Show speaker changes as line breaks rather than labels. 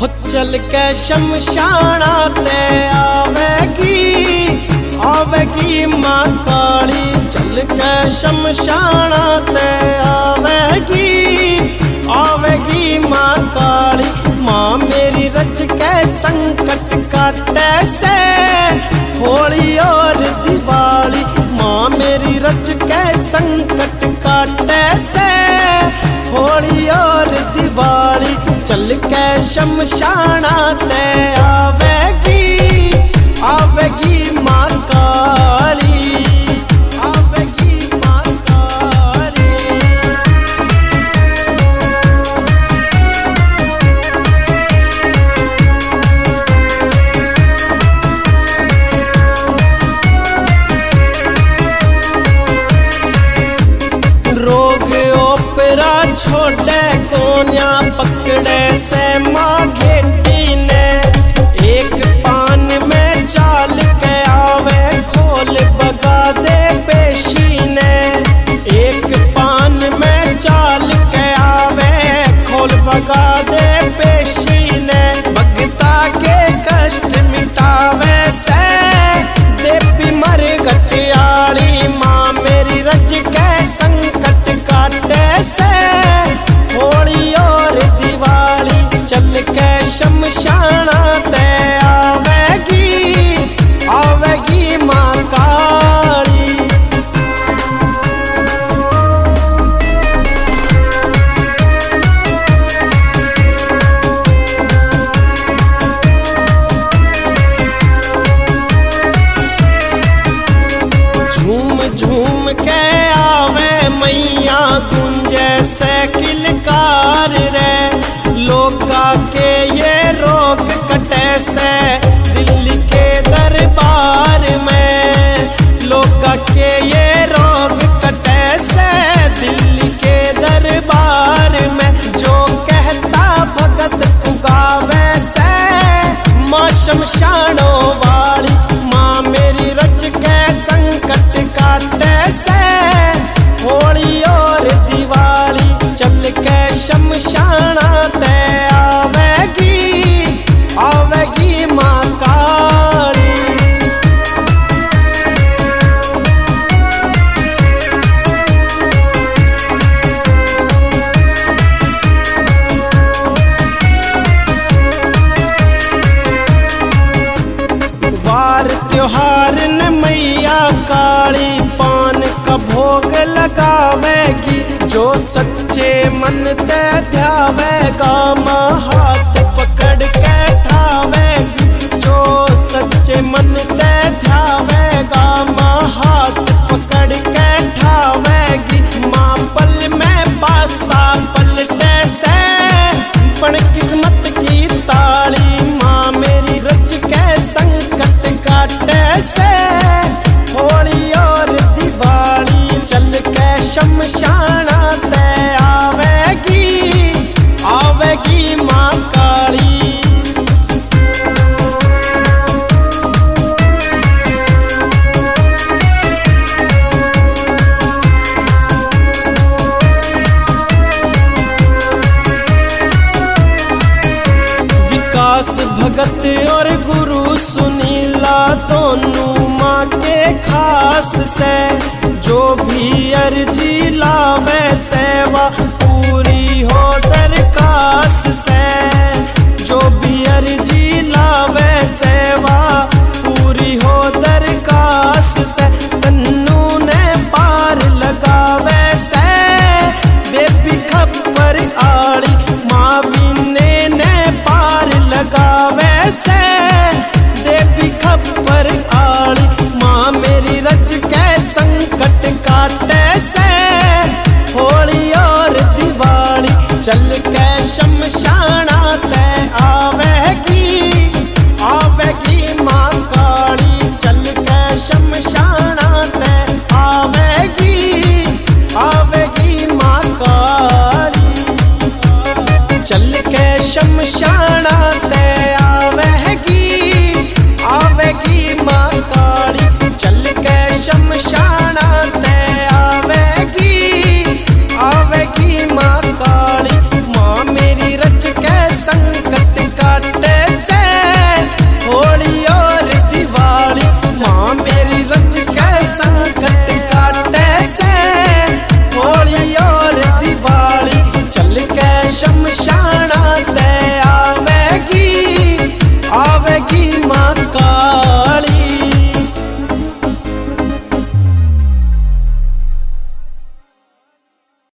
हो चल के शमशाना ते आवेगी माँ काली। चल के शमशाना ते आवेगी माँ काली। माँ मेरी रच के संकट काटे से होली और दिवाली। माँ मेरी रच के संकट काटे से होली और दिवाली। चल के शमशाना ते आवेगी माँ काली। आवेगी माँ काली। रोग ओपरा छोड़े कोन्या पकड़े से माँ घेटी ने। एक पान में चाल के आवे खोल बगा दे पेशी ने। एक पान में चाल के आवे खोल बगा दे पेशी ने। भगता के कष्ट मिटावे से देवी मर घटियाली। माँ मेरी रच के संकट काटे से होली और दिवाली। चल के शमशाना ते आवेगी माँ काली। झूम झूम के आवे मैया गुंजे से किलकार रे। लोका के ये रोग कटे से दिल्ली के दरबार में। लोका के ये रोग कटे से दिल्ली के दरबार में। जो कहता भगत पुगावे से माँ शमशानों वाली। माँ मेरी रच के संकट काटे से होली और दिवाली। चल के शमशाना ते आवेगी माँ काली। वार त्योहार न मैया काली पान का भोग लगावेगी। जो सच्चे मन ते ध्यावेगा माँ हाथ पकड़ के ठावेगी। जो सच्चे मन ते ध्यावेगा माँ हाथ पकड़ के ठावेगी। माँ पल में पासा पलटे से बड़ किस्मत की ताली। माँ मेरी रच के संकट काटे से होली और दिवाली। चल के शमशाना ते आवेगी माँ काली। विकास भगत और गुरु सुनीला दोनों माँ के खास से। जो भी अर्जी लावे सेवा पूरी हो दरखास से। जो भी अर्जी लावे सेवा पूरी हो दरखास से। तन्नू ने पार लगावे से देवी खप्पर आड़ी। माँ विने ने पार लगावे से देवी खप्पर आड़ी। माँ मेरी रच के संकट काटे से होली और दिवाली। चल के शमशाना ते आवेगी माँ काली। चल के शमशाना ते आवेगी माँ काली। चल के शमशाना ते